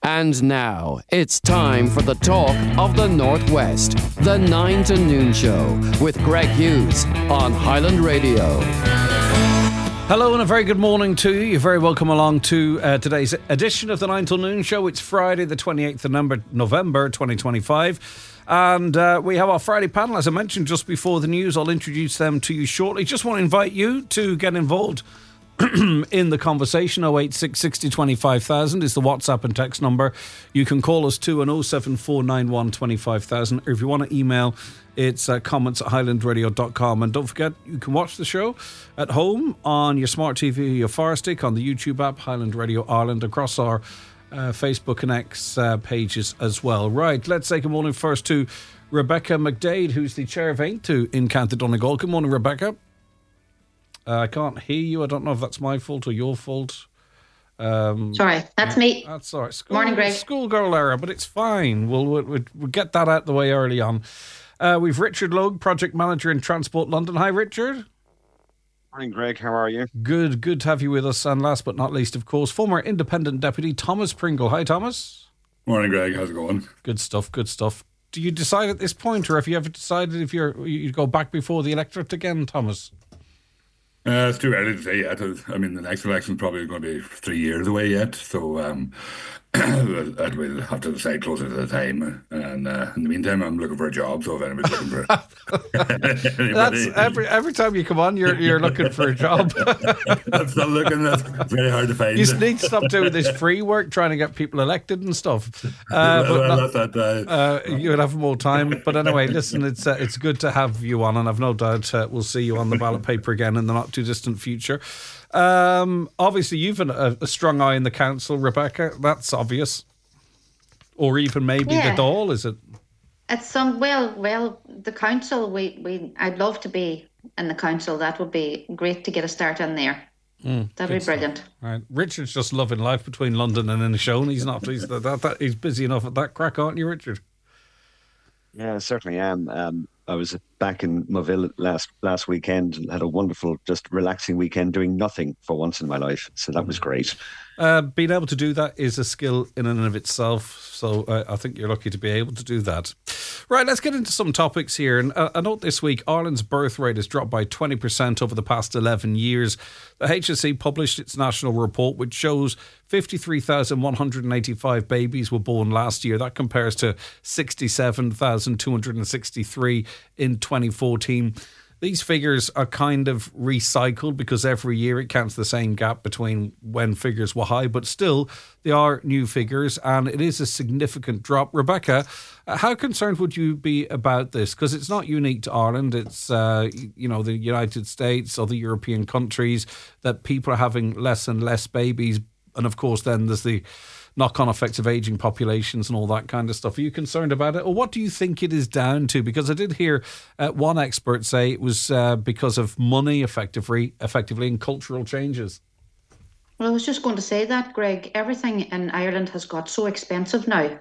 And now, it's time for the talk of the Northwest. The 9 to Noon Show with Greg Hughes on Highland Radio. Hello and a very good morning to you. You're very welcome along to today's edition of the 9 till Noon Show. It's Friday the 28th of November 2025. And we have our Friday panel, as I mentioned just before the news. I'll introduce them to you shortly. Just want to invite you to get involved in the conversation. 086 60 25,000 is the WhatsApp and text number. You can call us too on 07491 25,000. Or if you want to email, it's comments at highlandradio.com. And don't forget, you can watch the show at home on your smart TV, your Fire Stick, on the YouTube app, Highland Radio Ireland, across our Facebook and X pages as well. Right, let's say good morning first to Rebecca McDade, who's the chair of Ain't in County Donegal. Good morning, Rebecca. I can't hear you. I don't know if that's my fault or your fault. Sorry, that's me. That's all right. Morning, Greg. Schoolgirl error, but it's fine. We'll get that out the way early on. We've Richard Logue, Project Manager in Transport London. Hi, Richard. Morning, Greg. How are you? Good to have you with us. And last but not least, of course, former Independent Deputy Thomas Pringle. Hi, Thomas. Morning, Greg. How's it going? Good stuff. Do you decide at this point, or have you ever decided if you go back before the electorate again, Thomas? It's too early to say yet. I mean, the next election's probably going to be 3 years away yet, so we'll have to decide closer to the time. And in the meantime, I'm looking for a job, so if anybody's looking for anybody... That's every time you come on, you're looking for a job. I'm still looking. That's very hard to find. You need to stop doing this free work, trying to get people elected and stuff. You would have more time. But anyway, listen, it's good to have you on, and I've no doubt we'll see you on the ballot paper again in the not too distant future. Obviously, you've a strong eye in the council, Rebecca. That's obvious. Or even maybe the Dáil, is it? It's well, the council. I'd love to be in the council. That would be great to get a start in there. That'd be brilliant. Right. Richard's just loving life between London and Inishowen. He's not. He's busy enough at that crack, aren't you, Richard? Yeah, I certainly am. I was back in Moville last weekend and had a wonderful, just relaxing weekend doing nothing for once in my life. So that was great. Being able to do that is a skill in and of itself. So I think you're lucky to be able to do that. Right, let's get into some topics here. And a note this week, Ireland's birth rate has dropped by 20% over the past 11 years. The HSE published its national report, which shows 53,185 babies were born last year. That compares to 67,263 in 2014. These figures are kind of recycled because every year it counts the same gap between when figures were high, but still they are new figures and it is a significant drop. Rebecca, how concerned would you be about this? Because it's not unique to Ireland. It's, the United States, other European countries, that people are having less and less babies. And of course, then there's the knock-on effects of ageing populations and all that kind of stuff. Are you concerned about it? Or what do you think it is down to? Because I did hear one expert say it was because of money effectively and cultural changes. Well, I was just going to say that, Greg. Everything in Ireland has got so expensive now.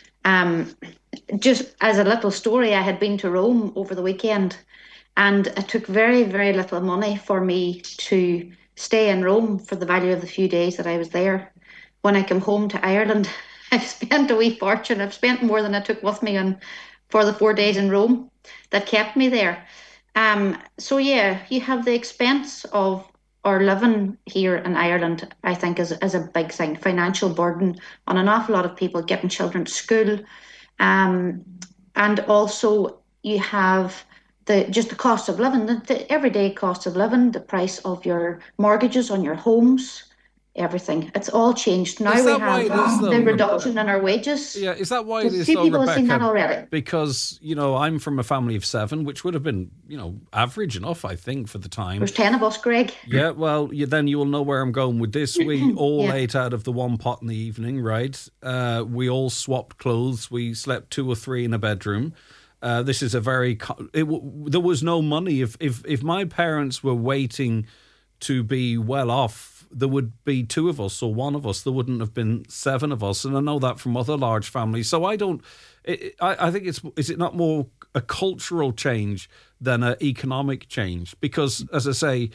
Just as a little story, I had been to Rome over the weekend and it took very, very little money for me to stay in Rome for the value of the few days that I was there. When I come home to Ireland, I've spent a wee fortune. I've spent more than I took with me for the 4 days in Rome that kept me there. So yeah, you have the expense of our living here in Ireland, I think is a big thing. Financial burden on an awful lot of people getting children to school. And also you have the cost of living, the everyday cost of living, the price of your mortgages on your homes, everything. It's all changed. Now we have the reduction in our wages. Yeah, is that why it is, few people Rebecca? Have seen that already. Because, I'm from a family of 7, which would have been, average enough, I think, for the time. There's 10 of us, Greg. Yeah, well, then you will know where I'm going with this. We all ate out of the one pot in the evening, right? We all swapped clothes. We slept 2 or 3 in a bedroom. This is there was no money. If my parents were waiting to be well off, there would be 2 of us or 1 of us. There wouldn't have been 7 of us. And I know that from other large families. So I think is it not more a cultural change than an economic change? Because, as I say,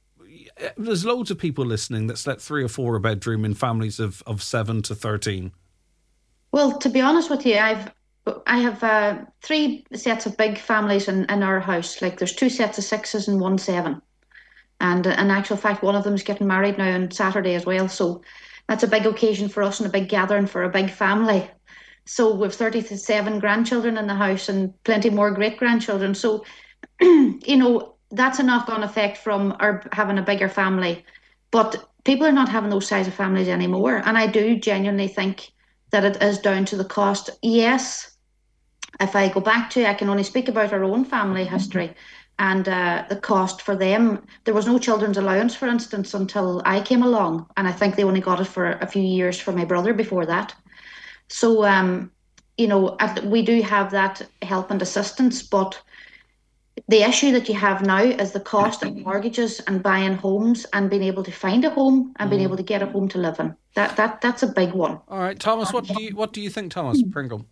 there's loads of people listening that slept 3 or 4 a bedroom in families of 7 to 13. Well, to be honest with you, I have three sets of big families in our house. Like there's two sets of sixes and one seven. And in actual fact, one of them is getting married now on Saturday as well. So that's a big occasion for us and a big gathering for a big family. So we've 37 grandchildren in the house and plenty more great grandchildren. So, that's a knock on effect from our having a bigger family. But people are not having those size of families anymore. And I do genuinely think that it is down to the cost. Yes, if I go back to, I can only speak about our own family history and the cost for them. There was no children's allowance, for instance, until I came along, and I think they only got it for a few years for my brother before that. So, we do have that help and assistance, but the issue that you have now is the cost of mortgages and buying homes and being able to find a home and being able to get a home to live in. That's a big one. All right, Thomas, what do you think, Thomas Pringle?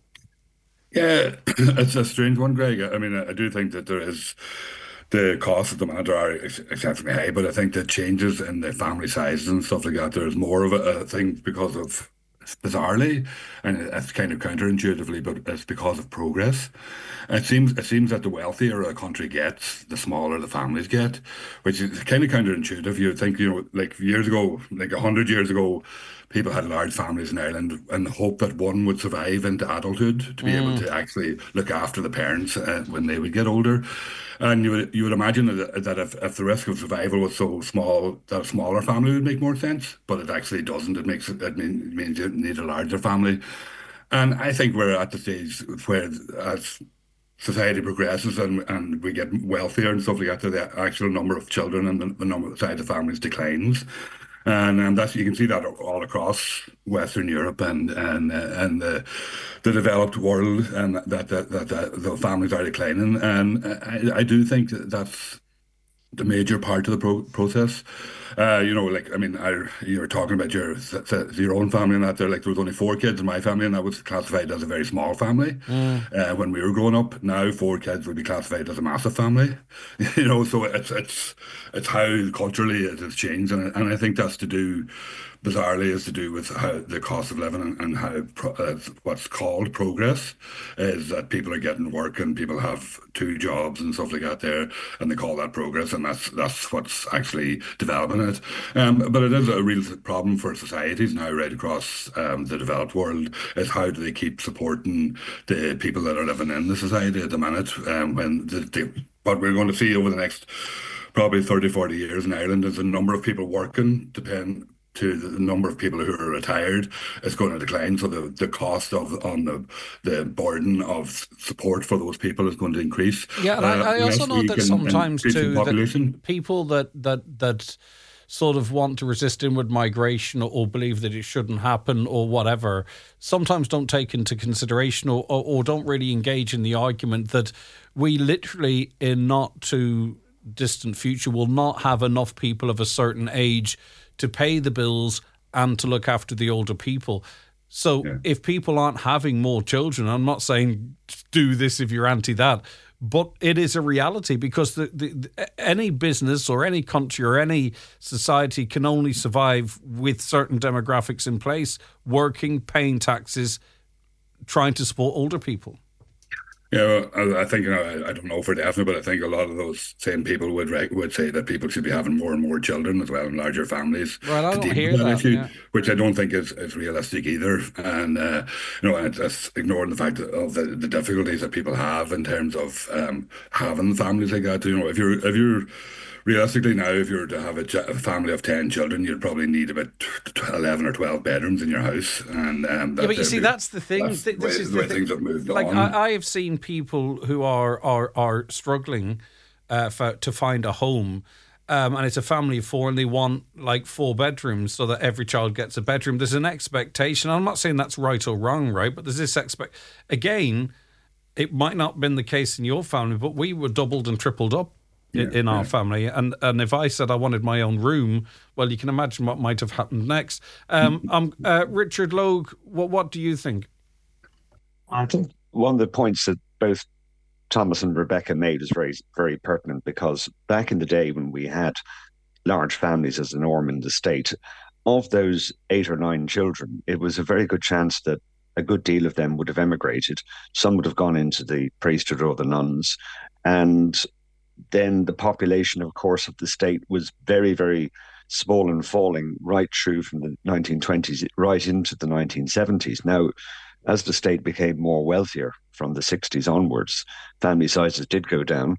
Yeah, it's a strange one, Greg. I mean, I do think that there is the costs at the moment are exceptionally high, but I think the changes in the family sizes and stuff like that, there's more of a thing because of bizarrely, and it's kind of counterintuitively, but it's because of progress. It seems that the wealthier a country gets, the smaller the families get, which is kind of counterintuitive. You would think, like years ago, like 100 years ago, people had large families in Ireland and hope that one would survive into adulthood to be able to actually look after the parents when they would get older. And you would imagine that if the risk of survival was so small, that a smaller family would make more sense, but it actually doesn't. It means you need a larger family. And I think we're at the stage where, as society progresses and we get wealthier and stuff like that, the actual number of children and the number of size of families declines. And that's, you can see that all across Western Europe and the developed world, and that the families are declining. And I do think that's the major part of the process. Like, I mean, you were talking about your own family and that there, like there was only four kids in my family, and that was classified as a very small family when we were growing up. Now 4 kids would be classified as a massive family. So it's how culturally it has changed, and I think that's to do, bizarrely, is to do with how the cost of living and how what's called progress is that people are getting work and people have two jobs and stuff like that there, and they call that progress, and that's what's actually developing it. But it is a real problem for societies now right across the developed world, is how do they keep supporting the people that are living in the society at the minute, what we're going to see over the next probably 30, 40 years in Ireland is the number of people working depend to the number of people who are retired is going to decline. So the cost on the burden of support for those people is going to increase. Yeah, and I also know that sometimes too, that people that sort of want to resist inward migration or believe that it shouldn't happen or whatever, sometimes don't take into consideration or don't really engage in the argument that we literally in not too distant future will not have enough people of a certain age to pay the bills and to look after the older people. So if people aren't having more children, I'm not saying do this if you're anti that, but it is a reality, because any business or any country or any society can only survive with certain demographics in place, working, paying taxes, trying to support older people. Yeah, I think, I don't know for definite, but I think a lot of those same people would say that people should be having more and more children as well, and larger families. Well, I don't hear that issue, yeah. Which I don't think is realistic either. And and it's ignoring the fact of the difficulties that people have in terms of having families like that. If you're realistically now, if you were to have a family of 10 children, you'd probably need about 11 or 12 bedrooms in your house. And but you see, that's the thing. This is the way things have moved on. I have seen people who are struggling to find a home. And it's a family of four, and they want like 4 bedrooms so that every child gets a bedroom. There's an expectation. I'm not saying that's right or wrong, right? But there's this again, it might not have been the case in your family, but we were doubled and tripled up in our family. And if I said I wanted my own room, well, you can imagine what might have happened next. Richard Logue, what do you think? I think one of the points that both Thomas and Rebecca made is very, very pertinent, because back in the day when we had large families as the norm in the state, of those 8 or 9 children, it was a very good chance that a good deal of them would have emigrated. Some would have gone into the priesthood or the nuns. And then the population, of course, of the state was very, very small and falling right through from the 1920s right into the 1970s. Now, as the state became more wealthier from the 60s onwards, family sizes did go down.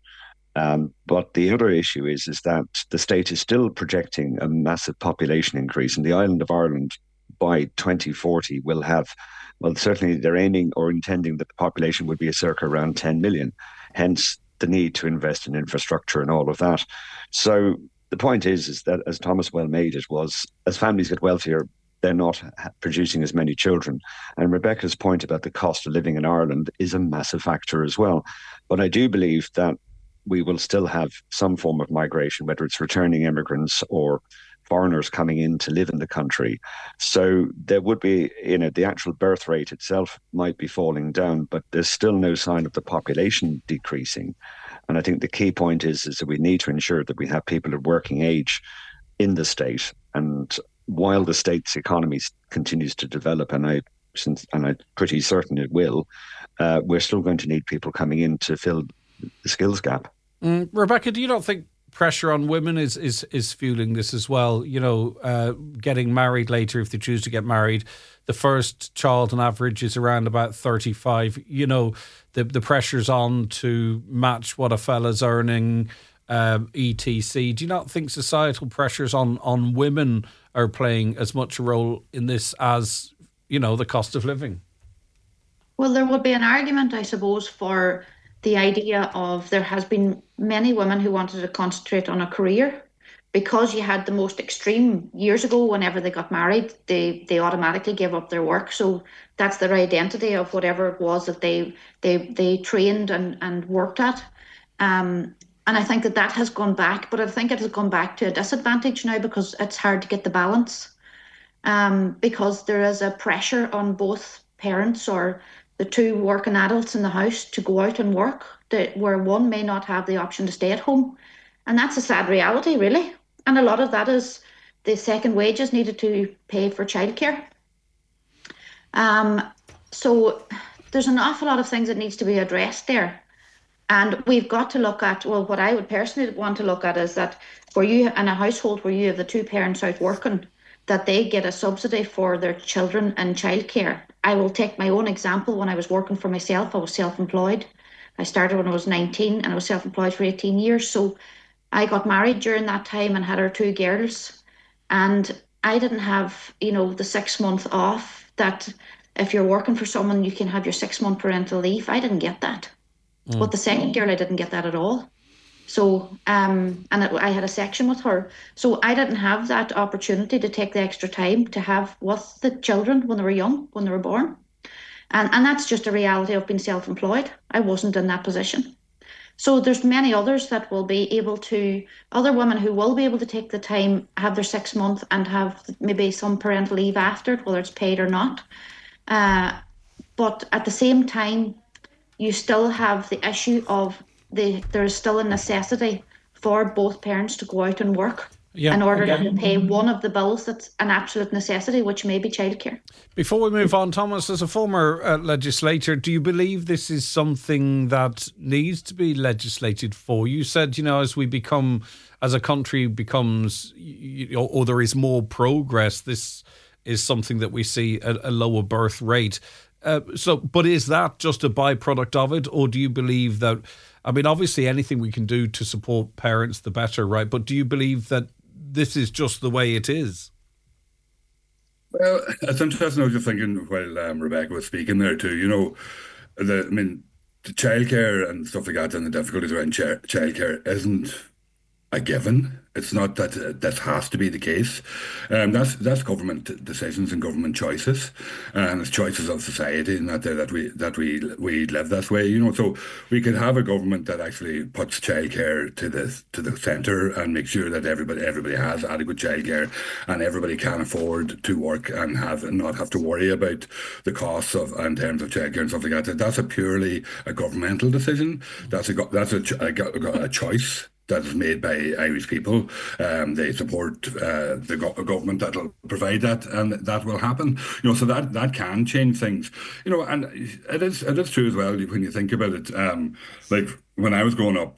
But the other issue is that the state is still projecting a massive population increase, and the island of Ireland by 2040 will have, well, certainly they're aiming or intending that the population would be a circa around 10 million, hence the need to invest in infrastructure and all of that. So the point is that, as Thomas well made it, was as families get wealthier, they're not producing as many children. And Rebecca's point about the cost of living in Ireland is a massive factor as well. But I do believe that we will still have some form of migration, whether it's returning immigrants or foreigners coming in to live in the country. So there would be, the actual birth rate itself might be falling down, but there's still no sign of the population decreasing. And I think the key point is that we need to ensure that we have people of working age in the state. And while the state's economy continues to develop, and I'm pretty certain it will, we're still going to need people coming in to fill the skills gap. Rebecca, do you not think pressure on women is fueling this as well? Getting married later if they choose to get married. The first child on average is around about 35. The pressure's on to match what a fella's earning, etc. Do you not think societal pressures on women are playing as much a role in this as, the cost of living? Well, there would be an argument, I suppose, for the idea of there has been many women who wanted to concentrate on a career because you had the most extreme years ago. Whenever they got married, they automatically gave up their work. So that's their identity of whatever it was that they trained and worked at. And I think that has gone back, but I think it has gone back to a disadvantage now because it's hard to get the balance. Because there is a pressure on both parents or the two working adults in the house to go out and work, where one may not have the option to stay at home. And that's a sad reality, really. And a lot of that is the second wages needed to pay for childcare. So there's an awful lot of things that needs to be addressed there. And we've got to look at, well, what I would personally want to look at is that for you in a household where you have the two parents out working, that they get a subsidy for their children and childcare. I will take my own example. When I was working for myself, I was self-employed. I started when I was 19 and I was self-employed for 18 years. So I got married during that time and had our two girls. And I didn't have, the 6 month off that if you're working for someone, you can have your 6 month parental leave. I didn't get that. But the second girl, I didn't get that at all. So, I had a section with her. So I didn't have that opportunity to take the extra time to have with the children when they were young, when they were born. And that's just a reality of being self-employed. I wasn't in that position. So there's many others that will be able to, other women who will be able to take the time, have their 6 months and have maybe some parental leave after it, whether it's paid or not. But at the same time, you still have the issue of there is still a necessity for both parents to go out and work in order to pay one of the bills that's an absolute necessity, which may be childcare. Before we move on, Thomas, as a former legislator, do you believe this is something that needs to be legislated for? You said, as we become, as a country becomes, or there is more progress, this is something that we see a lower birth rate. But is that just a byproduct of it, or do you believe that, obviously anything we can do to support parents, the better, right? But do you believe that this is just the way it is? Well, it's interesting. I was just thinking while Rebecca was speaking there too, the childcare and stuff like that and the difficulties around childcare isn't a given. It's not that that has to be the case. That's government decisions and government choices, and it's choices of society, and that we live this way. So we could have a government that actually puts childcare to the centre and makes sure that everybody has adequate childcare, and everybody can afford to work and not have to worry about the costs in terms of childcare and stuff like that. That's a purely a governmental decision. That's a choice that is made by Irish people. They support the government that will provide that, and that will happen. So that can change things. And it is true as well when you think about it. Like when I was growing up.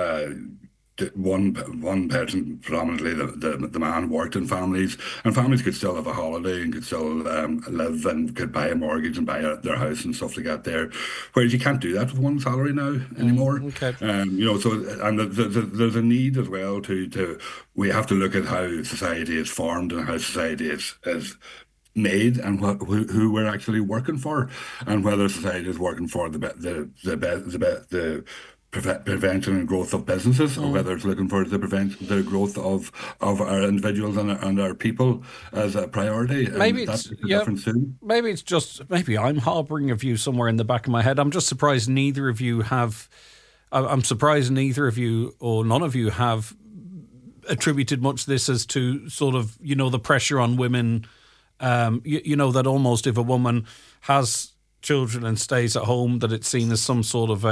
One person, predominantly the man, worked in families, and families could still have a holiday and could still live and could buy a mortgage and buy their house and stuff like that there, whereas you can't do that with one salary now anymore. Okay. So and there's a need as well to we have to look at how society is formed and how society is made, and who we're actually working for, and whether society is working for the prevention and growth of businesses, or whether it's looking for the growth of our individuals and our people as a priority. Maybe that's it's the difference too. Maybe I'm harbouring a view somewhere in the back of my head. I'm just surprised neither of you have. I'm surprised neither of you or none of you have attributed much this as to sort of the pressure on women. That almost if a woman has children and stays at home, that it's seen as some sort of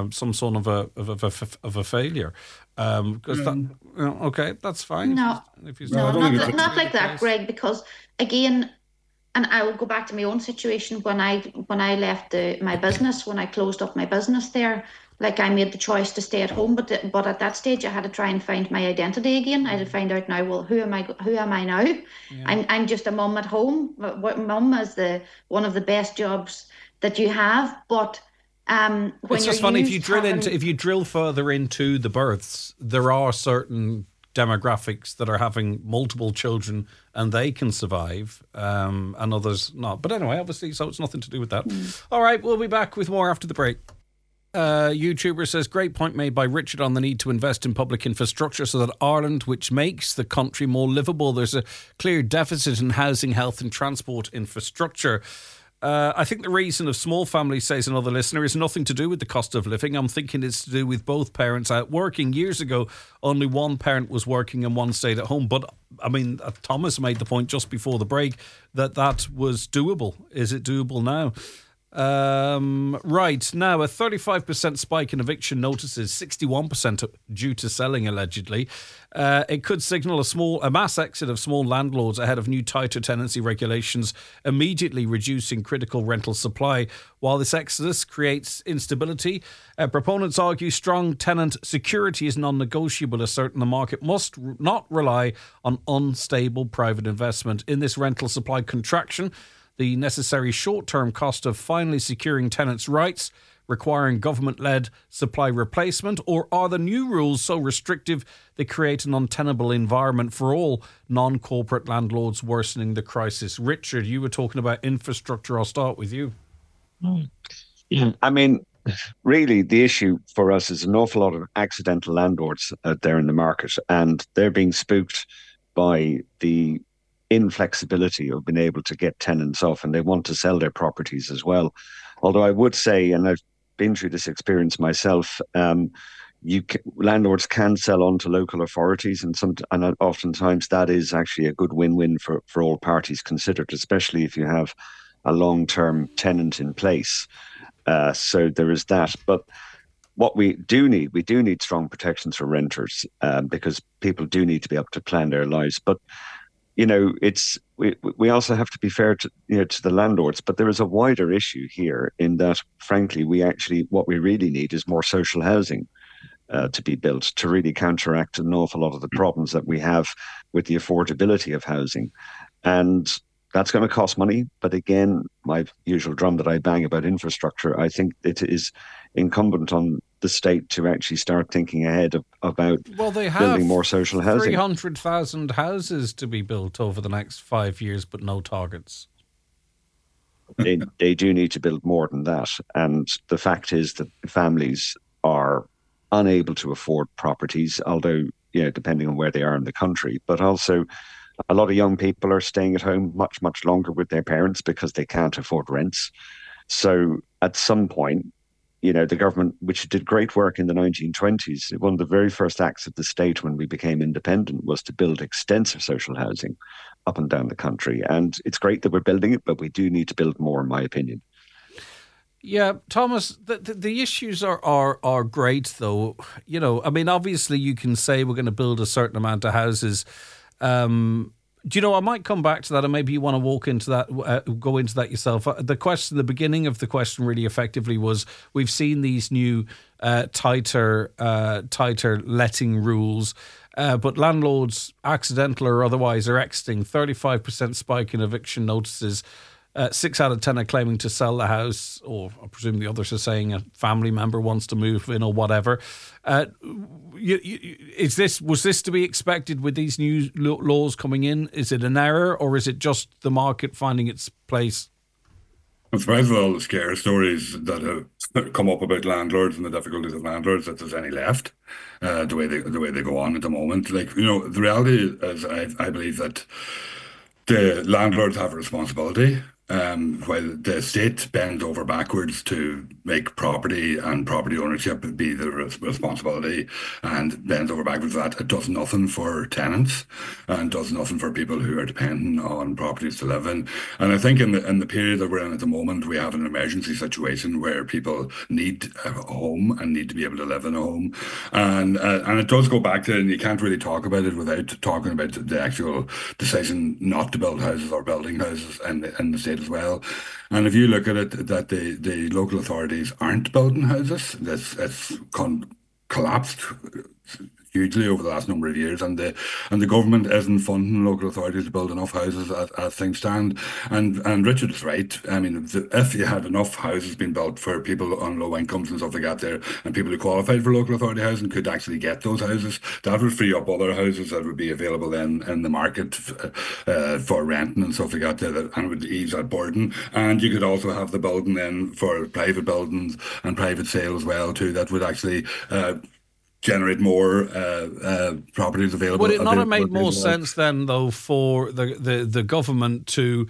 a failure. Okay, that's fine. No, not like that, Greg. Because again, and I will go back to my own situation when I left my business, when I closed up my business there. Like I made the choice to stay at home, but at that stage I had to try and find my identity again. I had to find out now, well, who am I now? Yeah. I'm just a mum at home. Mum is one of the best jobs that you have, but when it's just funny if you drill further into the births, there are certain demographics that are having multiple children and they can survive, and others not. But anyway, obviously, so it's nothing to do with that. All right, we'll be back with more after the break. YouTuber says, great point made by Richard on the need to invest in public infrastructure so that Ireland, which makes the country more livable, there's a clear deficit in housing, health and transport infrastructure. I think the reason of small families, says another listener, is nothing to do with the cost of living. I'm thinking it's to do with both parents out working. Years ago, only one parent was working and one stayed at home. But, I mean, Thomas made the point just before the break that was doable. Is it doable now? Right, now a 35% spike in eviction notices, 61% due to selling allegedly. It could signal a mass exit of small landlords ahead of new tighter tenancy regulations, immediately reducing critical rental supply. While this exodus creates instability, proponents argue strong tenant security is non-negotiable, asserting the market must not rely on unstable private investment. In this rental supply contraction, the necessary short-term cost of finally securing tenants' rights, requiring government-led supply replacement, or are the new rules so restrictive they create an untenable environment for all non-corporate landlords, worsening the crisis? Richard, you were talking about infrastructure. I'll start with you. Yeah, I mean, really, the issue for us is an awful lot of accidental landlords out there in the market, and they're being spooked by the inflexibility of being able to get tenants off, and they want to sell their properties as well. Although I would say, and I've been through this experience myself, landlords can sell on to local authorities, and oftentimes that is actually a good win-win for all parties considered, especially if you have a long-term tenant in place. So there is that. But what we do need strong protections for renters, because people do need to be able to plan their lives. But we also have to be fair to the landlords, but there is a wider issue here in that, frankly, what we really need is more social housing to be built to really counteract an awful lot of the problems that we have with the affordability of housing. And that's going to cost money. But again, my usual drum that I bang about infrastructure, I think it is incumbent on the state to actually start thinking ahead about building more social housing. 300,000 houses to be built over the next 5 years, but no targets. They do need to build more than that. And the fact is that families are unable to afford properties, although, depending on where they are in the country, but also a lot of young people are staying at home much, much longer with their parents because they can't afford rents. So at some point, the government, which did great work in the 1920s, one of the very first acts of the state when we became independent was to build extensive social housing up and down the country. And it's great that we're building it, but we do need to build more, in my opinion. Yeah, Thomas, the issues are great, though. You know, I mean, obviously you can say we're going to build a certain amount of houses. Do you know, I might come back to that, and maybe you want to walk into that, go into that yourself. The beginning of the question really effectively was, we've seen these new tighter letting rules, but landlords, accidental or otherwise, are exiting. 35% spike in eviction notices. 6 out of 10 are claiming to sell the house, or I presume the others are saying a family member wants to move in or whatever. Was this to be expected with these new laws coming in? Is it an error, or is it just the market finding its place? I'm surprised with all the scare stories that have come up about landlords and the difficulties of landlords that there's any left. The way they go on at the moment, like, the reality is, I believe that the landlords have a responsibility. While the state bends over backwards to make property and property ownership be the responsibility, and bends over backwards for that, it does nothing for tenants and does nothing for people who are dependent on properties to live in. And I think in the period that we're in at the moment, we have an emergency situation where people need a home and need to be able to live in a home, and it does go back to, and you can't really talk about it without talking about the actual decision not to build houses or building houses in the state as well. And if you look at it, that the local authorities aren't building houses, it's collapsed hugely over the last number of years, and the government isn't funding local authorities to build enough houses as things stand. And Richard is right. I mean, if you had enough houses being built for people on low incomes and stuff like that there, and people who qualified for local authority housing could actually get those houses, that would free up other houses that would be available then in the market for renting and stuff like that there, and would ease that burden. And you could also have the building then for private buildings and private sale as well too, that would actually generate more properties available. Would it not have made more sense then, though, for the government to,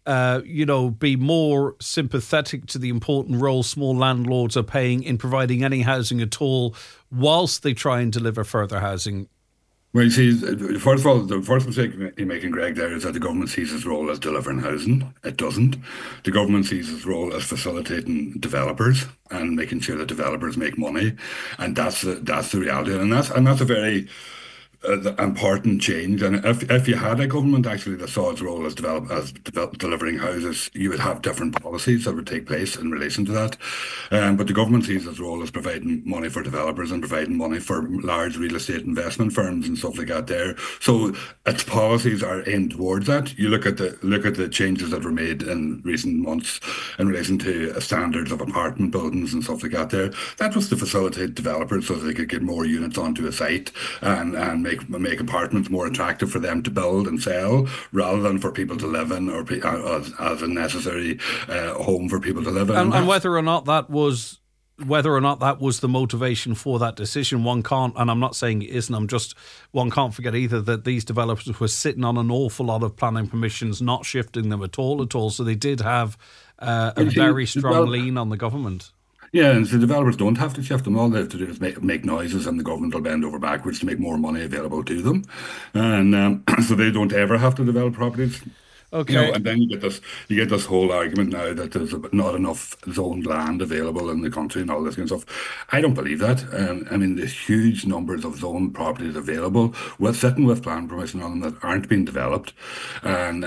be more sympathetic to the important role small landlords are playing in providing any housing at all, whilst they try and deliver further housing? Well, you see, first of all, the first mistake you're making, Greg, there is that the government sees its role as delivering housing. It doesn't. The government sees its role as facilitating developers and making sure that developers make money, and that's the reality, and that's a very important change. And if you had a government actually that saw its role as delivering houses, you would have different policies that would take place in relation to that. But the government sees its role as providing money for developers and providing money for large real estate investment firms and stuff like that there. So its policies are aimed towards that. You look at the changes that were made in recent months in relation to standards of apartment buildings and stuff like that there. That was to facilitate developers so that they could get more units onto a site and make apartments more attractive for them to build and sell, rather than for people to live in, or as a necessary home for people to live in. And whether or not that was the motivation for that decision, one can't, and I'm not saying it isn't, one can't forget either that these developers were sitting on an awful lot of planning permissions, not shifting them at all. So they did have a very strong lean on the government. Yeah, and the developers don't have to shift them. All they have to do is make noises, and the government will bend over backwards to make more money available to them, and so they don't ever have to develop properties. Okay. And then you get this whole argument now that there's not enough zoned land available in the country and all this kind of stuff. I don't believe that. I mean, there's huge numbers of zoned properties available sitting with planning permission on them that aren't being developed, and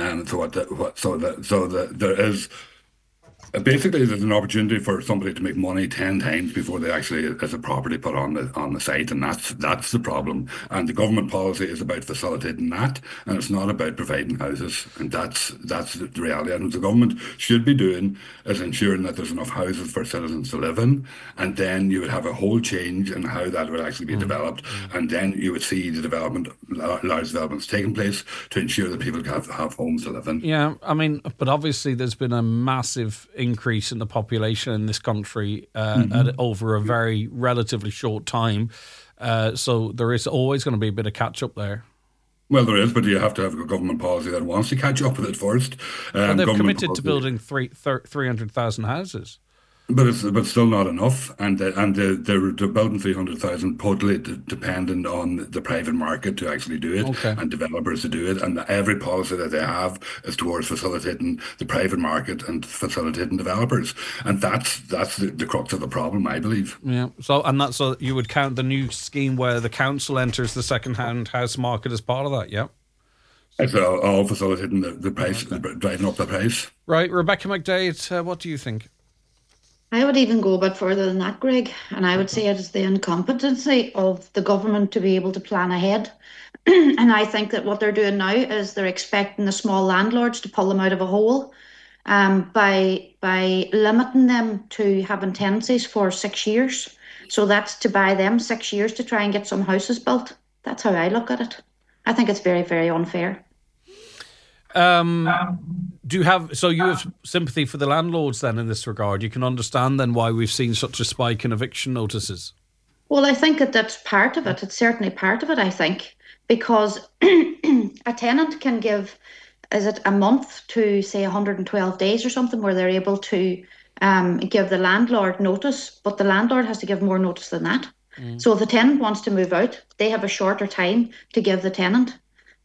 there is. Basically, there's an opportunity for somebody to make money 10 times before they actually is a property put on the site, and that's the problem. And the government policy is about facilitating that, and it's not about providing houses. And that's the reality. And what the government should be doing is ensuring that there's enough houses for citizens to live in, and then you would have a whole change in how that would actually be developed, and then you would see the large developments taking place to ensure that people have homes to live in. Yeah, I mean, but obviously there's been a massive increase in the population in this country over a very relatively short time. So there is always going to be a bit of catch up there. Well, there is, but you have to have a government policy that wants to catch up with it first. And they've committed to building 300,000 houses. but still not enough, and they're building 300,000 totally dependent on the private market to actually do it Okay. and developers to do it, and every policy that they have is towards facilitating the private market and facilitating developers, and that's the crux of the problem, I believe. Yeah. So you would count the new scheme where the council enters the second-hand house market as part of that. Yeah. It's all facilitating the price, driving up the price. Right, Rebecca McDade, what do you think? I would even go a bit further than that, Greg, and I would say it is the incompetency of the government to be able to plan ahead. And I think that what they're doing now is they're expecting the small landlords to pull them out of a hole by limiting them to having tenancies for 6 years. So that's to buy them 6 years to try and get some houses built. That's how I look at it. I think it's very, very unfair. Do you have sympathy for the landlords then in this regard? You can understand then why we've seen such a spike in eviction notices. Well, I think that that's part of it. It's certainly part of it, I think, because a tenant can give, is it a month to say 112 days or something, where they're able to give the landlord notice, but the landlord has to give more notice than that. So if the tenant wants to move out, they have a shorter time to give the tenant,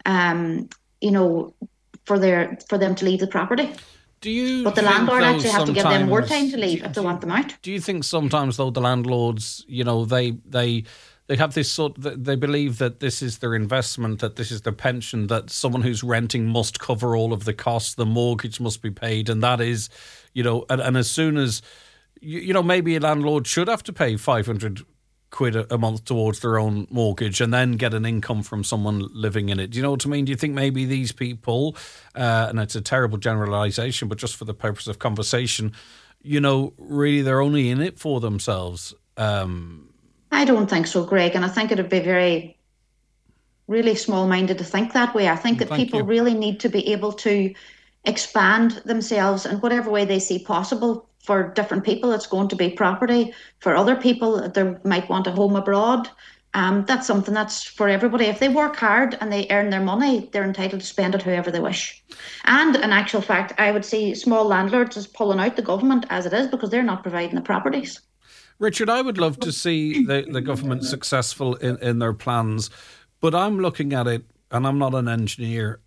for them to leave the property. But the landlord actually has to give them more time to leave if they want them out. Do you think sometimes, though, the landlords, they have this they believe that this is their investment, that this is their pension, that someone who's renting must cover all of the costs, the mortgage must be paid, and that is, and as soon as, maybe a landlord should have to pay 500 quid a month towards their own mortgage and then get an income from someone living in it. Do you know what I mean? Do you think maybe these people, and it's a terrible generalisation, but just for the purpose of conversation, really they're only in it for themselves? I don't think so, Greg, and I think it would be very, really small-minded to think that way. I think that people really need to be able to expand themselves in whatever way they see possible. For different people, it's going to be property. For other people, they might want a home abroad. That's something that's for everybody. If they work hard and they earn their money, they're entitled to spend it however they wish. And in actual fact, I would see small landlords as pulling out the government as it is because they're not providing the properties. Richard, I would love to see the government successful in their plans, but I'm looking at it, and I'm not an engineer.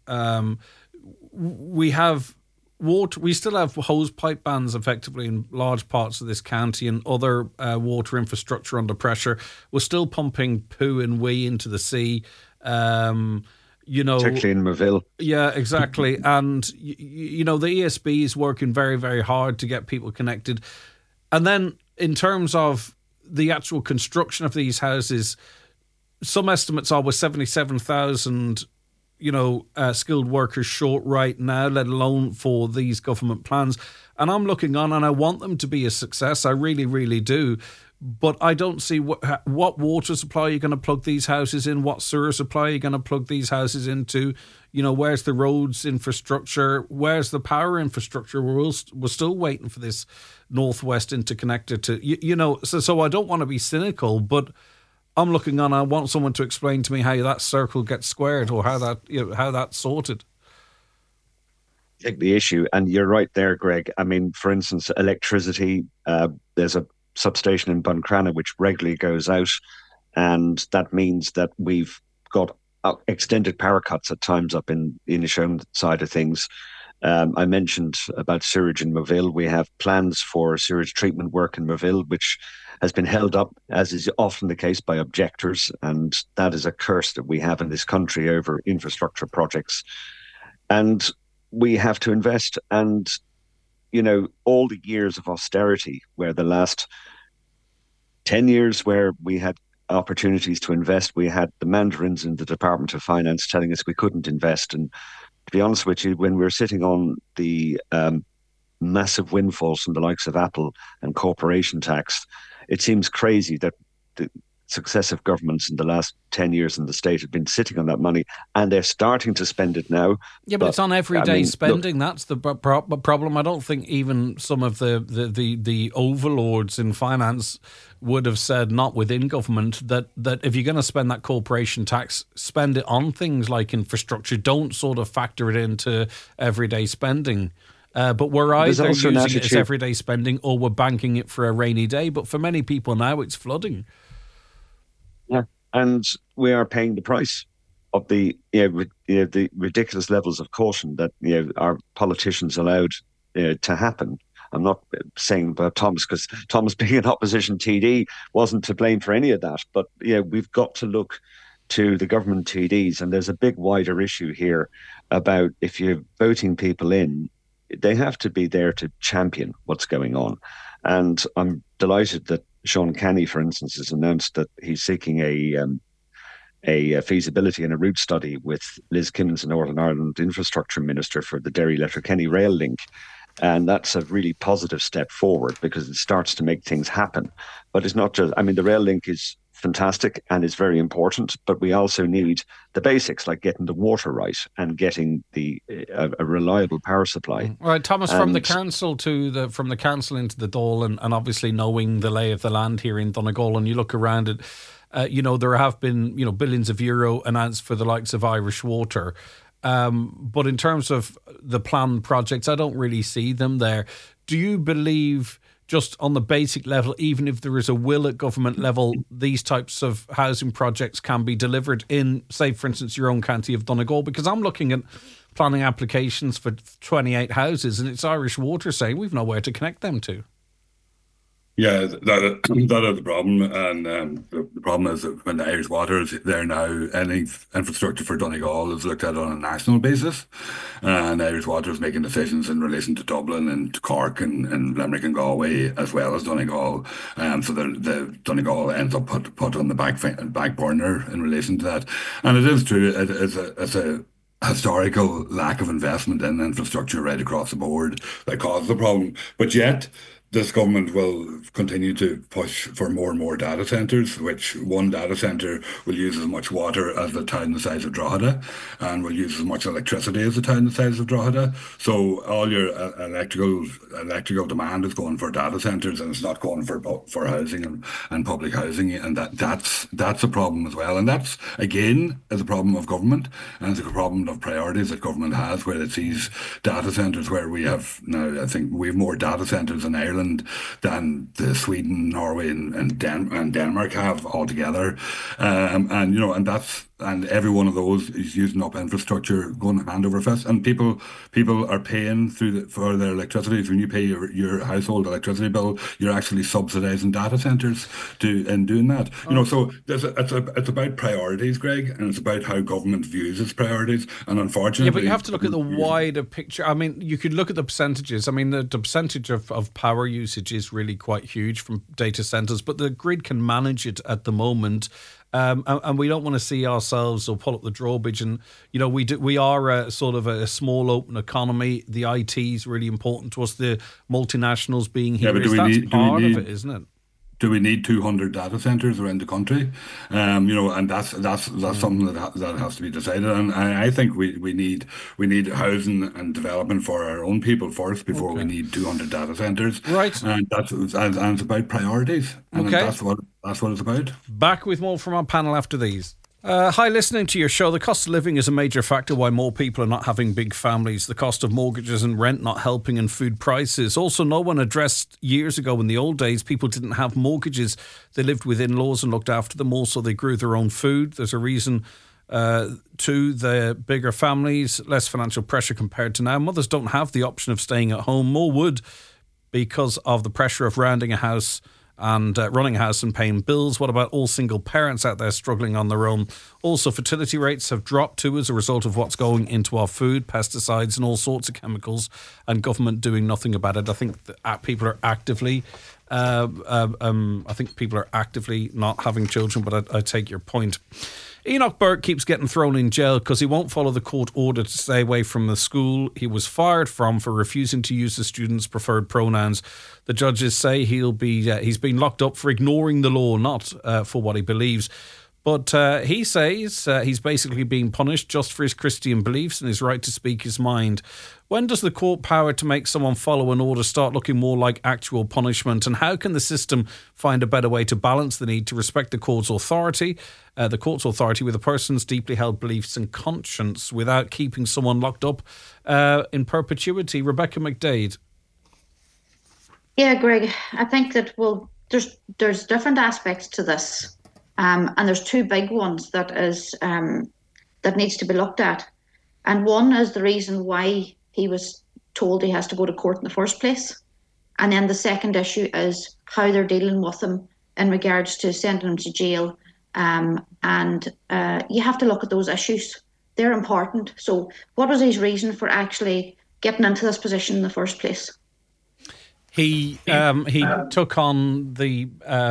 We have water. We still have hose pipe bans effectively in large parts of this county, and other water infrastructure under pressure. We're still pumping poo and wee into the sea. Particularly in Moville. Yeah, exactly. And the ESB is working very, very hard to get people connected. And then in terms of the actual construction of these houses, some estimates are we're 77,000 skilled workers short right now, let alone for these government plans. And I'm looking on, and I want them to be a success. I really, really do. But I don't see what water supply you're going to plug these houses in, what sewer supply you're going to plug these houses into. Where's the roads infrastructure? Where's the power infrastructure? We're still waiting for this Northwest Interconnector to, so I don't want to be cynical, but I'm looking on. I want someone to explain to me how that circle gets squared, or how that's sorted. I think the issue, and you're right there, Greg. I mean, for instance, electricity. There's a substation in Buncrana which regularly goes out, and that means that we've got extended power cuts at times up in the Inishowen side of things. I mentioned about sewage in Moville. We have plans for sewage treatment work in Moville, which has been held up, as is often the case, by objectors. And that is a curse that we have in this country over infrastructure projects. And we have to invest. And, all the years of austerity, where the last 10 years where we had opportunities to invest, we had the mandarins in the Department of Finance telling us we couldn't invest. And to be honest with you, when we're sitting on the massive windfalls from the likes of Apple and corporation tax, it seems crazy that the successive governments in the last 10 years in the state have been sitting on that money, and they're starting to spend it now. Yeah, but it's on everyday spending. That's the problem. I don't think even some of the overlords in finance would have said, not within government, that if you're going to spend that corporation tax, spend it on things like infrastructure. Don't sort of factor it into everyday spending. But we're There's either also an using it as attitude- everyday spending or we're banking it for a rainy day. But for many people now, it's flooding. Yeah, and we are paying the price of the ridiculous levels of caution that our politicians allowed to happen. I'm not saying about Thomas, because Thomas, being an opposition TD, wasn't to blame for any of that. But we've got to look to the government TDs, and there's a big wider issue here about, if you're voting people in, they have to be there to champion what's going on. And I'm delighted that Sean Kenny, for instance, has announced that he's seeking a feasibility and a route study with Liz Kimmins, the Northern Ireland Infrastructure Minister, for the Derry-Letterkenny rail link. And that's a really positive step forward, because it starts to make things happen. But it's not just, I mean, the rail link is fantastic and is very important, but we also need the basics, like getting the water right and getting a reliable power supply. All right, Thomas, from the council from the council into the Dáil, and obviously knowing the lay of the land here in Donegal, and you look around it, there have been billions of euro announced for the likes of Irish Water. But in terms of the planned projects, I don't really see them there. Do you believe, just on the basic level, even if there is a will at government level, these types of housing projects can be delivered in, say, for instance, your own county of Donegal? Because I'm looking at planning applications for 28 houses, and it's Irish Water saying we've nowhere to connect them to. Yeah, that is the problem, and the problem is that when the Irish Water is there now, any infrastructure for Donegal is looked at on a national basis, and Irish Water is making decisions in relation to Dublin and to Cork and Limerick and Galway, as well as Donegal. So the Donegal ends up put on the back burner in relation to that, and it is true. It's a historical lack of investment in infrastructure right across the board that causes the problem, but yet this government will continue to push for more and more data centres, which one data centre will use as much water as the town the size of Drogheda, and will use as much electricity as the town the size of Drogheda. So all your electrical demand is going for data centres, and it's not going for housing and public housing, and that's a problem as well. And that's, again, is a problem of government, and it's a problem of priorities that government has, where it sees data centres, where we have now, I think we have more data centres in Ireland than the Sweden, Norway, and Denmark have altogether, and every one of those is using up infrastructure, going hand over fist, and people are paying for their electricity. So when you pay your household electricity bill, you're actually subsidising data centres in doing that. So it's about priorities, Greg, and it's about how government views its priorities. And unfortunately, yeah, but you have to look at the wider picture. I mean, you could look at the percentages. I mean, the percentage of power usage is really quite huge from data centres, but the grid can manage it at the moment. And we don't want to see ourselves or pull up the drawbridge. And we are a sort of a small open economy. The IT is really important to us. The multinationals being here, that's part of it, isn't it? Do we need 200 data centres around the country? And that's something that has to be decided. And I think we need housing and development for our own people first before we need 200 data centres. Right. And it's about priorities. And that's what it's about. Back with more from our panel after these. Hi, listening to your show. The cost of living is a major factor why more people are not having big families. The cost of mortgages and rent not helping, and food prices. Also, no one addressed years ago, in the old days, people didn't have mortgages. They lived with in-laws and looked after them. Also, they grew their own food. There's a reason to the bigger families, less financial pressure compared to now. Mothers don't have the option of staying at home. More would, because of the pressure of rounding a house and running a house and paying bills. What about all single parents out there struggling on their own? Also, fertility rates have dropped too as a result of what's going into our food, pesticides and all sorts of chemicals, and government doing nothing about it. I think that people are actively not having children, but I take your point. Enoch Burke keeps getting thrown in jail because he won't follow the court order to stay away from the school he was fired from for refusing to use the students' preferred pronouns. The judges say he's been locked up for ignoring the law, not for what he believes. But he says he's basically being punished just for his Christian beliefs and his right to speak his mind. When does the court power to make someone follow an order start looking more like actual punishment? And how can the system find a better way to balance the need to respect the court's authority with a person's deeply held beliefs and conscience without keeping someone locked up in perpetuity? Rebecca McDade. Yeah, Greg, I think that, there's different aspects to this. And there's two big ones that needs to be looked at. And one is the reason why he was told he has to go to court in the first place. And then the second issue is how they're dealing with him in regards to sending him to jail. And you have to look at those issues. They're important. So what was his reason for actually getting into this position in the first place? He took on the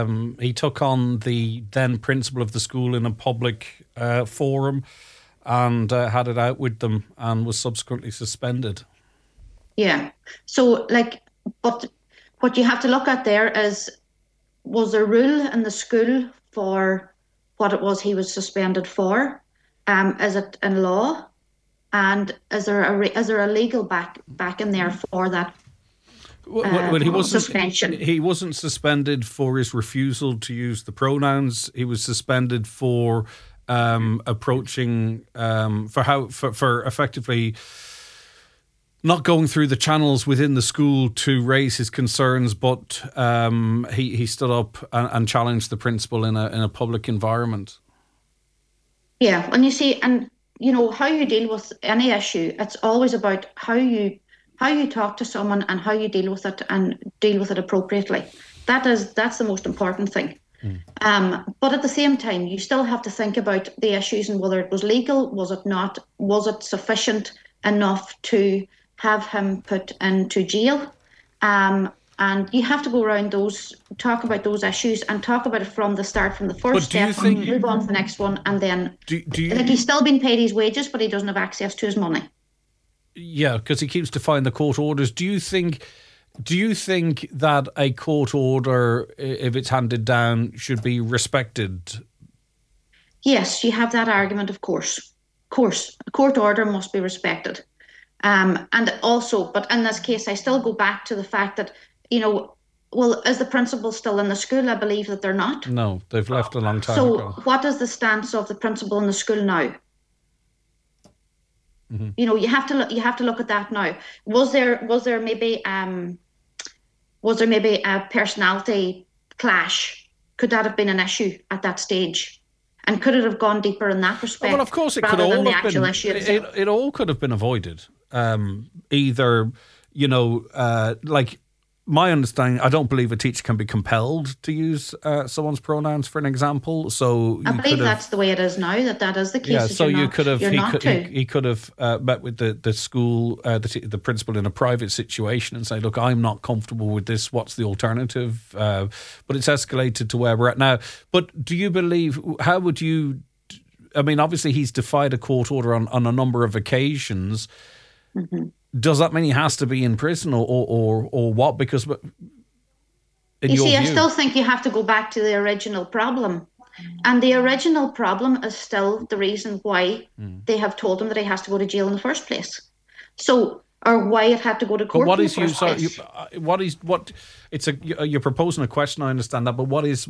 then principal of the school in a public forum and had it out with them and was subsequently suspended. Yeah. So but what you have to look at there is, was there a rule in the school for what it was he was suspended for? Is it in law? And is there a legal back in there for that? Well, suspension. He wasn't suspended for his refusal to use the pronouns. He was suspended for approaching for effectively not going through the channels within the school to raise his concerns, but he stood up and challenged the principal in a public environment. Yeah, and you see, and how you deal with any issue, it's always about how you talk to someone and how you deal with it and deal with it appropriately. That's the most important thing. But at the same time, you still have to think about the issues and whether it was legal, was it not, was it sufficient enough to have him put into jail? And you have to go around talk about those issues and talk about it from the start, from the first step, and move on to the next one. And then, he's still been paid his wages, but he doesn't have access to his money. Yeah, because he keeps defying the court orders. Do you think that a court order, if it's handed down, should be respected? Yes, you have that argument, of course. A court order must be respected. And also, but in this case, I still go back to the fact that, is the principal still in the school? I believe that they're not. No, they've left a long time ago. So what is the stance of the principal in the school now? Mm-hmm. You have to look at that now. Was there maybe a personality clash? Could that have been an issue at that stage? And could it have gone deeper in that respect? Well, of course, it could all have been. It all could have been avoided. Either, my understanding, I don't believe a teacher can be compelled to use someone's pronouns, for an example. So I believe that's the way it is now. That is the case. Yeah. So he could have met with the school, the principal in a private situation and say, "Look, I'm not comfortable with this. What's the alternative?" But it's escalated to where we're at now. But do you believe? How would you? I mean, obviously, he's defied a court order on a number of occasions. Mm-hmm. Does that mean he has to be in prison or what? Because I still think you have to go back to the original problem. And the original problem is still the reason why they have told him that he has to go to jail in the first place. So, or why it had to go to court in the first place. You're proposing a question, I understand that, but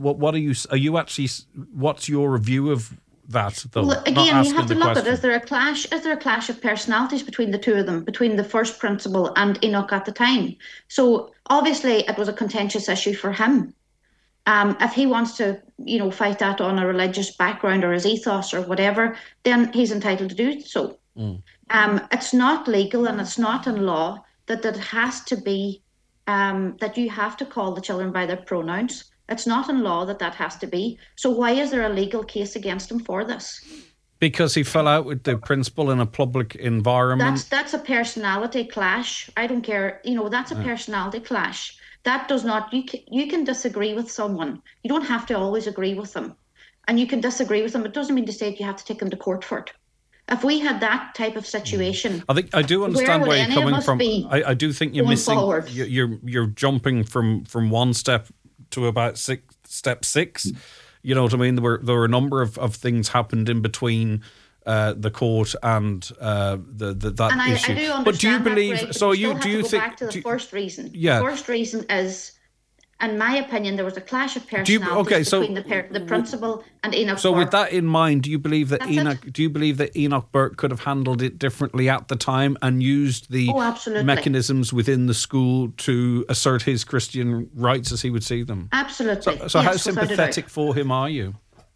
what's your review of that, though? Well, again, you have to look at, is there a clash of personalities between the two of them, between the first principal and Enoch at the time? So obviously it was a contentious issue for him. If he wants to, fight that on a religious background or his ethos or whatever, then he's entitled to do so. It's not legal and it's not in law that it has to be, that you have to call the children by their pronouns. It's not in law that has to be. So why is there a legal case against him for this? Because he fell out with the principal in a public environment. That's a personality clash. I don't care. That's a personality clash. That does not. You can disagree with someone. You don't have to always agree with them, and you can disagree with them. It doesn't mean to say that you have to take them to court for it. If we had that type of situation, I do understand where you're coming from. I do think you're missing. Forward? You're jumping from one step to about step 6. You know what I mean? There were a number of things happened in between the court and that and issue. I do understand but do you believe? That, Greg, so you do you think? Back to the first reason. Yeah. The first reason is, in my opinion, there was a clash of personalities between the principal and Enoch Burke. So with that in mind, do you believe that Enoch Burke could have handled it differently at the time and used the mechanisms within the school to assert his Christian rights as he would see them? Absolutely. So yes, how sympathetic for him are you?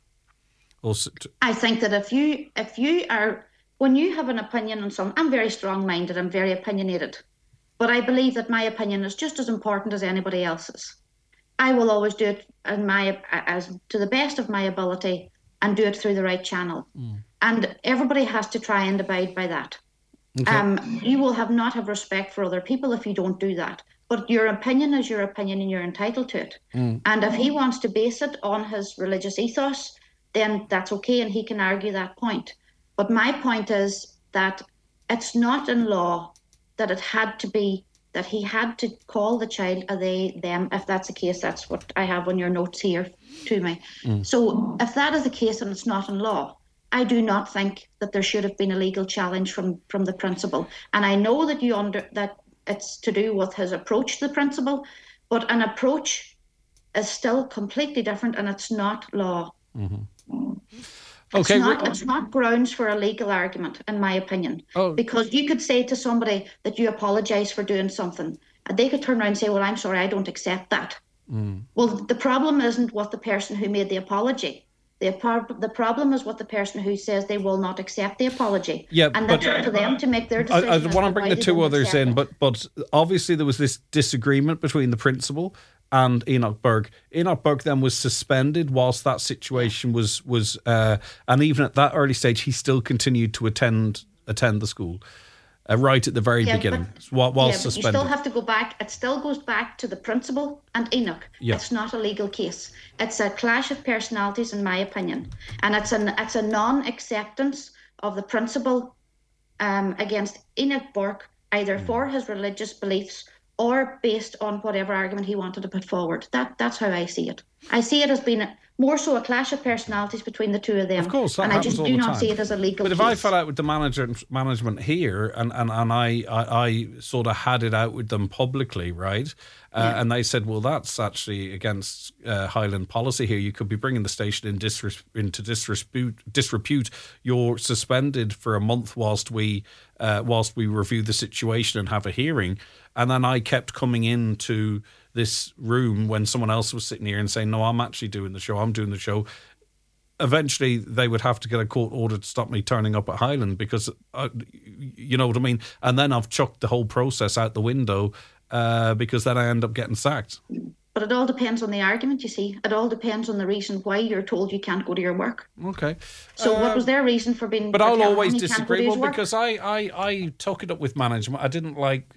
I think that if you are, when you have an opinion on something, I'm very strong-minded, I'm very opinionated, but I believe that my opinion is just as important as anybody else's. I will always do it to the best of my ability and do it through the right channel. And everybody has to try and abide by that. Okay. You will not have respect for other people if you don't do that. But your opinion is your opinion and you're entitled to it. And if he wants to base it on his religious ethos, then that's okay and he can argue that point. But my point is that it's not in law that it had to be that he had to call the child a they, them. If that's the case, that's what I have on your notes here to me. So if that is the case and it's not in law, I do not think that there should have been a legal challenge from the principal. And I know that that it's to do with his approach to the principal, but an approach is still completely different and it's not law. Okay, it's not grounds for a legal argument, in my opinion. Because you could say to somebody that you apologise for doing something, and they could turn around and say, well, I'm sorry, I don't accept that. Well, the problem isn't with the person who made the apology. The problem is with the person who says they will not accept the apology. Yeah, and that's up to them to make their decision. I want to bring the two others in, but obviously there was this disagreement between the principal and Enoch Burke. Enoch Burke then was suspended whilst that situation was and even at that early stage, he still continued to attend the school. Right at the very beginning, while suspended. You still have to go back. It still goes back to the principal and Enoch. Yeah. It's not a legal case. It's a clash of personalities, in my opinion, and it's a non-acceptance of the principal against Enoch Burke, either for his religious beliefs or based on whatever argument he wanted to put forward. That's how I see it. I see it as being more so a clash of personalities between the two of them. Of course, and I just do not see it as a legal But if case. I fell out with the management here and I sort of had it out with them publicly, right? And they said, well, that's actually against Highland policy here. You could be bringing the station into disrepute. You're suspended for a month whilst we review the situation and have a hearing. And then I kept coming into this room when someone else was sitting here and saying, no, I'm actually doing the show. I'm doing the show. Eventually, they would have to get a court order to stop me turning up at Highland because, you know what I mean? And then I've chucked the whole process out the window because then I end up getting sacked. But it all depends on the argument, you see. It all depends on the reason why you're told you can't go to your work. Okay. So what was their reason for being... But I'll always disagree. Well, because I took it up with management. I didn't like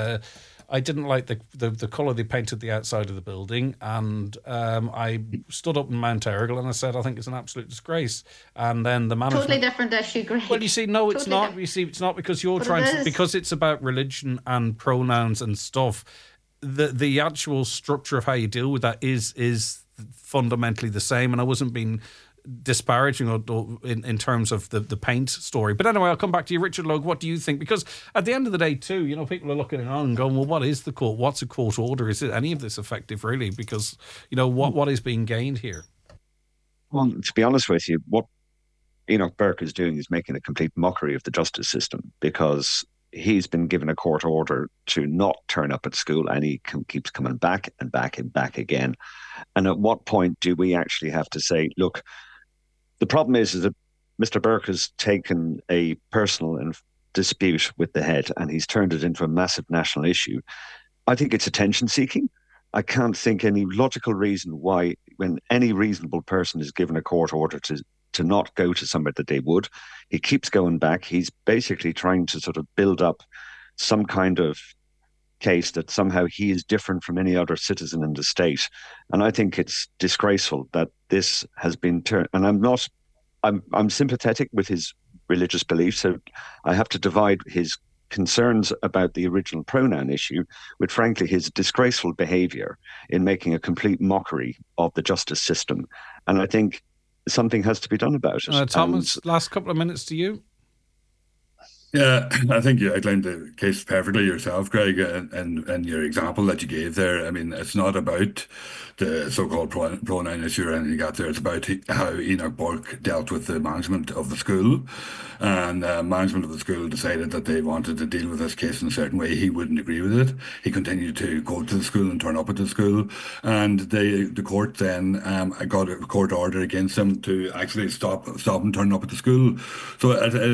the colour they painted the outside of the building, and I stood up in Mount Errigal and I said, I think it's an absolute disgrace. And then the management... Totally different issue, Greg. Well, you see, no, it's not. You see, it's not because you're because it's about religion and pronouns and stuff. The actual structure of how you deal with that is fundamentally the same, and I wasn't being disparaging or in terms of the paint story. But anyway, I'll come back to you, Richard Logue. What do you think? Because at the end of the day, too, you know, people are looking on and going, well, what is the court? What's a court order? Is it any of this effective, really? Because, you know, what is being gained here? Well, to be honest with you, what Enoch Burke is doing is making a complete mockery of the justice system, because he's been given a court order to not turn up at school, and he keeps coming back and back and back again. And at what point do we actually have to say, look, the problem is that Mr. Burke has taken a personal dispute with the head and he's turned it into a massive national issue. I think it's attention seeking. I can't think any logical reason why, when any reasonable person is given a court order to not go to somewhere that they would, he keeps going back. He's basically trying to sort of build up some kind of case that somehow he is different from any other citizen in the state. And I think it's disgraceful that this has been turned. And I'm sympathetic with his religious beliefs, so I have to divide his concerns about the original pronoun issue with, frankly, his disgraceful behaviour in making a complete mockery of the justice system. And I think something has to be done about it. Thomas, last couple of minutes to you. Yeah, I think you outlined the case perfectly yourself, Greg, and your example that you gave there. I mean, it's not about the so-called pronoun issue or anything you got there. It's about how Enoch Burke dealt with the management of the school. And management of the school decided that they wanted to deal with this case in a certain way. He wouldn't agree with it. He continued to go to the school and turn up at the school. And the court then got a court order against him to actually stop him turning up at the school. So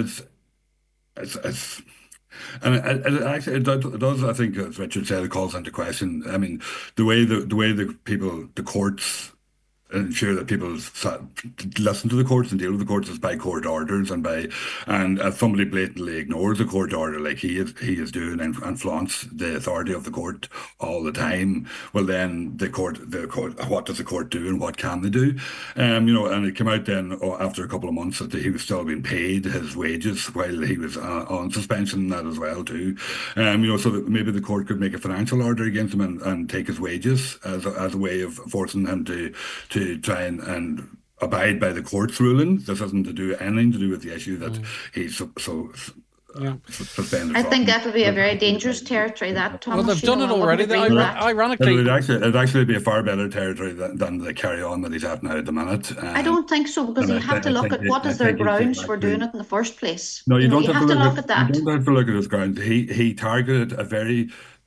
it does, I think, as Richard said, it calls into question. I mean, the way the courts ensure that people listen to the courts and deal with the courts is by court orders, and if somebody blatantly ignores a court order like he is doing and flaunts the authority of the court all the time, well then the court, what does the court do and what can they do? And it came out then after a couple of months that he was still being paid his wages while he was on suspension and that as well too. So that maybe the court could make a financial order against him and take his wages as a way of forcing him to try and abide by the court's ruling. This hasn't anything to do with the issue that he's suspended. I think that would be a very dangerous territory. That Thomas, well, they've done it already. Ironically, it'd actually be a far better territory than the carry on that he's at now at the minute. I don't think so, because you have to look at what is their grounds for doing it in the first place. No, you don't have to look at that. You don't have to look at his grounds. He targeted a very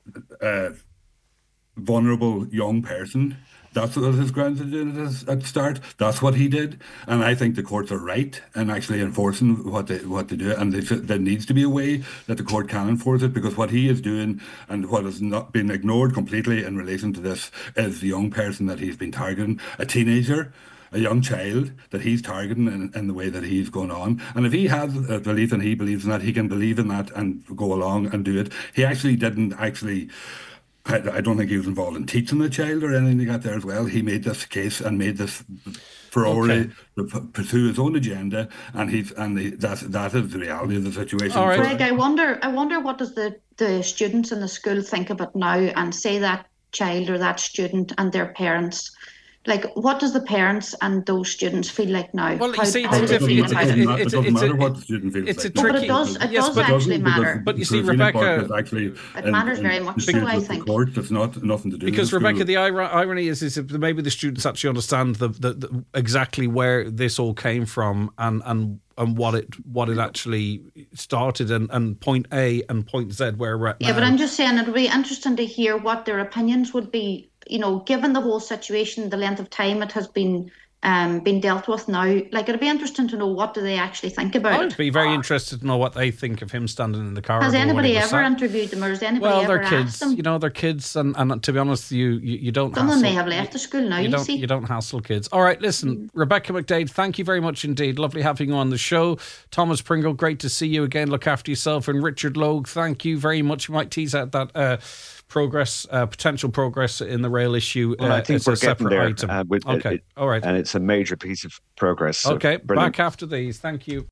vulnerable young person. That's what his grounds are doing at the start. That's what he did, and I think the courts are right in actually enforcing what they do. And there needs to be a way that the court can enforce it, because what he is doing and what has not been ignored completely in relation to this is the young person that he's been targeting, a teenager, a young child that he's targeting in the way that he's going on. And if he has a belief and he believes in that, he can believe in that and go along and do it. He actually didn't actually. I don't think he was involved in teaching the child or anything like that there as well. He made this case and made this priority to pursue his own agenda, and that is the reality of the situation. All right. Greg, I wonder what does the students in the school think of it now, and say that child or that student and their parents. Like, what does the parents and those students feel like now? Well, you see, it doesn't matter what the student feels like. It's a tricky. But it does actually matter. But you see, Rebecca, it matters very much so, I think. It's not nothing to do because with Rebecca, the irony is that maybe the students actually understand the exactly where this all came from and what it actually started, and point A and point Z where we're at now. Yeah, but I'm just saying it would be interesting to hear what their opinions would be. Given the whole situation, the length of time it has been dealt with now, like, it'd be interesting to know what do they actually think about it. I'd be very interested to know what they think of him standing in the corridor. Has anybody ever interviewed them, or has anybody ever asked them? They're kids, and to be honest, you don't. Some of them may have left the school now. You don't hassle kids. All right, listen, Rebecca McDade, thank you very much indeed. Lovely having you on the show. Thomas Pringle, great to see you again. Look after yourself. And Richard Logue, thank you very much. You might tease out that potential progress in the rail issue. Well, I think we're getting there. Okay, all right. And it's a major piece of progress. Okay, Brilliant. back after these. Thank you.